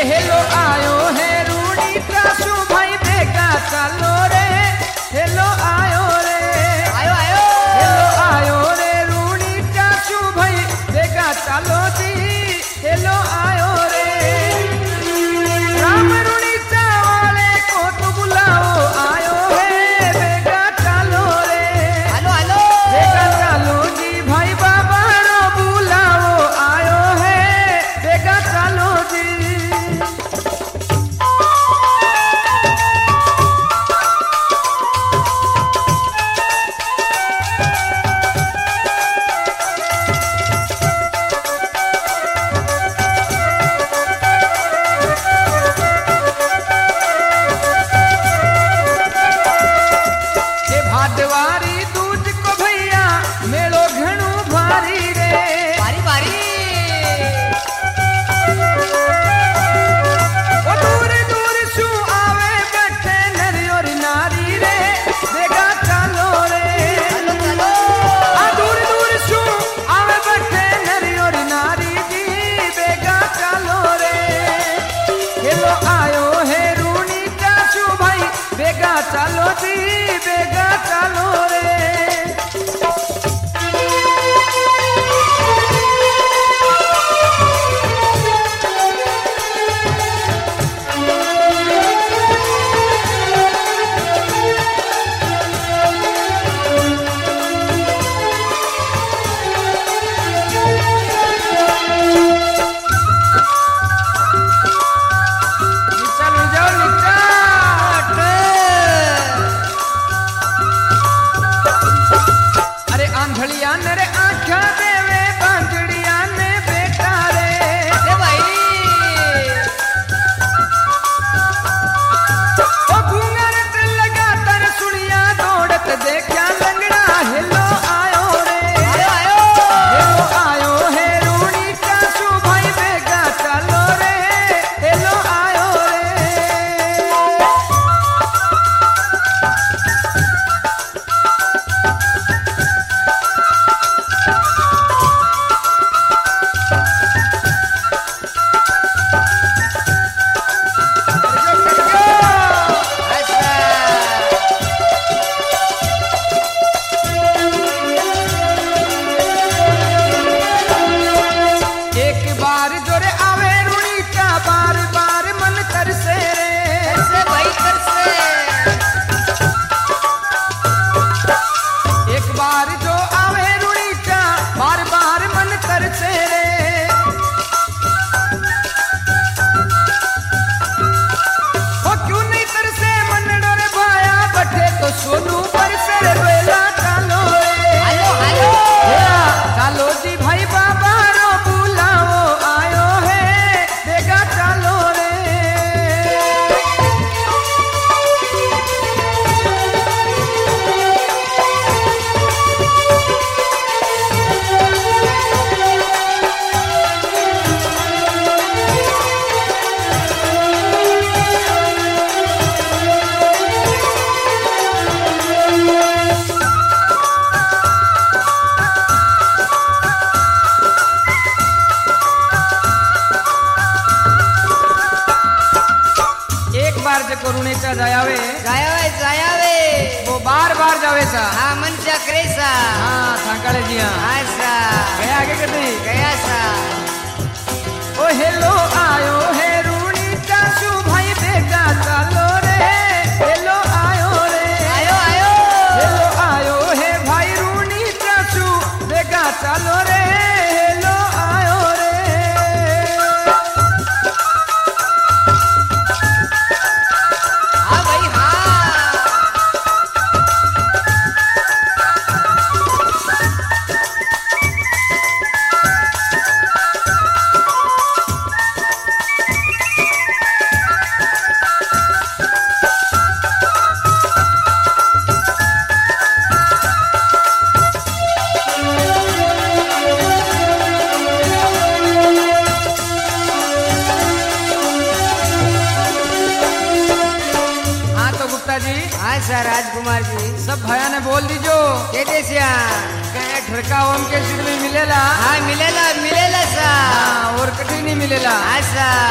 hello आयो है रूड़ी त्रासू भाई बेगा चालो रे हेलो आयो रे आयो आयो हेलो आयो रे रूड़ी त्रासू भाई बेगा चालो जी हेलो आयो रे राम रूड़ी चावले को तो बुलाओ आयो है बेगा चालो रे हेलो हेलो बेगा चालो जी भाई बाबा रो बुलाओ आयो है बेगा चालो जी भादवारी दूज को भैया मेलो घणो भारी रे बारी बारी ओ दूर दूर सु आवे बैठे नरी और नारी रे बेगा चालो रे चलो चलो आ दूर दूर सु आवे बैठे नरी और नारी जी बेगा चालो रे हेलो आयो है रूनी चाचू भाई बेगा चालो जी बेगा चालो रे चलो जाओ निकट अरे आंधड़िया ने रे आँखा देवे बांझड़िया ने बेटा रे अरे भाई ओ घूंगर ते लगा तर सुनिया दौड़त देखा लंगड़ा हेलो आयो रे आयो आयो हेलो आयो है रूनी चाचू भाई बेगा चलो रे हेलो आयो रे अच्छा एक बार जोरे आवे रूनी का बार बार मन तरसे रे कैसे भाई कैसे एक बार जो आवे रूनी का बार बार मन तरसे रे ओ क्यों नहीं तरसे मन डोरे भाया बटे तो सोनू पर से रे बेला चालो रे हेलो हेलो हेला चालो जी भाई बाबा रो बुलाओ आयो है बेगा चालो रे एक बार जो करुणेचा जायावे जायावे वो बार बार जावे सा हा मन चक्रे सा हाँ थांकाळे जी हाँ ऐसा गया आगे करते गया सा ओ हेलो आयो है रूनी चाचू भाई बेगा चालो रे हेलो आयो रे आयो आयो हेलो आयो है भाई रूनी चाचू बेगा चालो रे हेलो आयो रे हाँ भाई हाँ हाँ सर राजकुमार जी सब भैया ने बोल दीजो कहते सिया कहे ठड़का ओम के सीट में मिलेला हाँ मिलेला मिलेला सा हाँ, और कहीं नहीं मिलेला हाँ सा